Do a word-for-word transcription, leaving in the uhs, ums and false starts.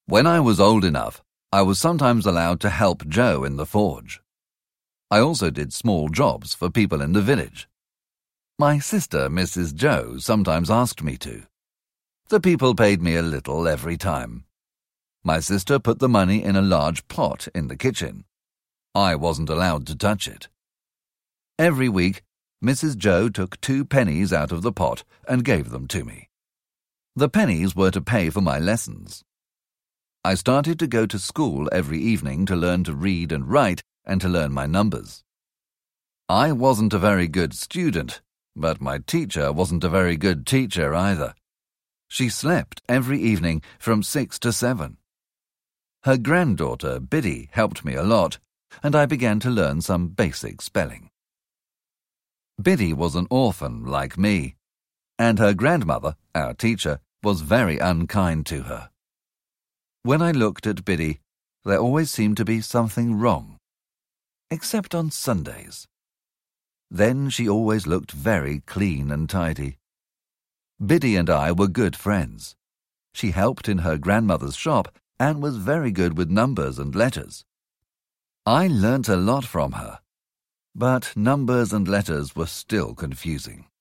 When I was old enough, I was sometimes allowed to help Joe in the forge. I also did small jobs for people in the village. My sister, Missus Joe, sometimes asked me to. The people paid me a little every time. My sister put the money in a large pot in the kitchen. I wasn't allowed to touch it. Every week, Missus Joe took two pennies out of the pot and gave them to me. The pennies were to pay for my lessons. I started to go to school every evening to learn to read and write and to learn my numbers. I wasn't a very good student, but my teacher wasn't a very good teacher either. She slept every evening from six to seven. Her granddaughter, Biddy, helped me a lot, and I began to learn some basic spelling. Biddy was an orphan like me, and her grandmother, our teacher, was very unkind to her. When I looked at Biddy, there always seemed to be something wrong, except on Sundays. Then she always looked very clean and tidy. Biddy and I were good friends. She helped in her grandmother's shop and was very good with numbers and letters. I learnt a lot from her, but numbers and letters were still confusing.